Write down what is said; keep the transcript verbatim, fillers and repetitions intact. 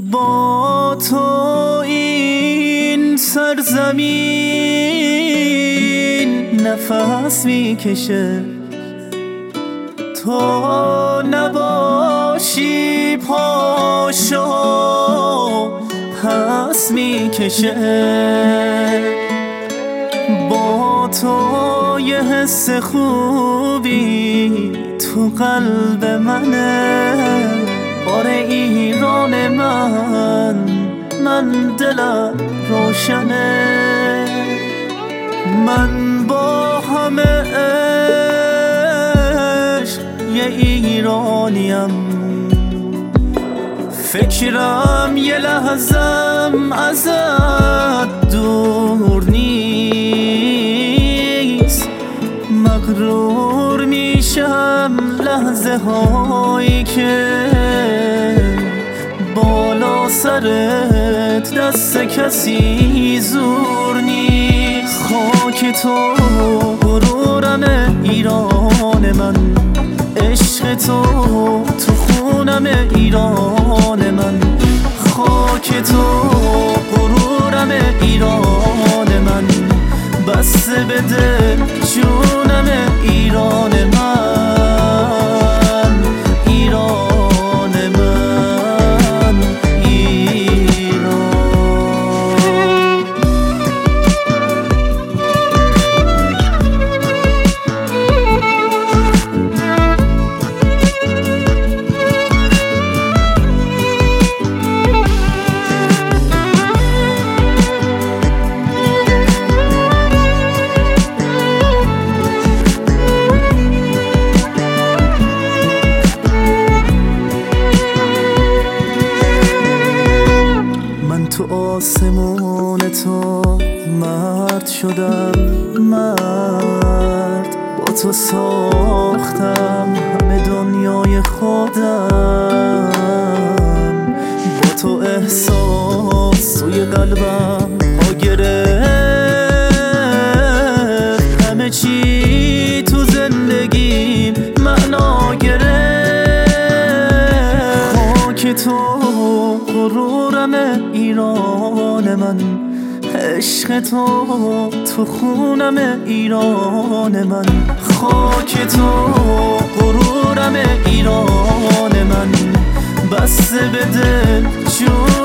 با تو این سرزمین نفس میکشه، تو نباشی پاشو پس میکشه. با تو یه حس خوبی تو قلب منه، باره ایران من، من دلم روشنه. من با همه عشق یه ایرانیم، فکرم یه لحظم ازت دور نیست. مغرور میشم لحظه هایی که بالا سرت دست کسی زور نیست. خاک تو غرورم ایران من، عشق تو تو خونم ایران من. خاک تو غرورم ایران من، بسته به دل جونم ایران من، ایران من، ایران. تو آسمون تو مرد شدم، مرد با تو ساختم همه دنیای خودم. با تو احساس توی قلبم ها گرفت، همه چی تو زندگیم معنا گرفت. خاک تو غرورم ایران من، عشق تو تو خونم ایران من. خاک تو غرورم ایران من، بسته به دل جون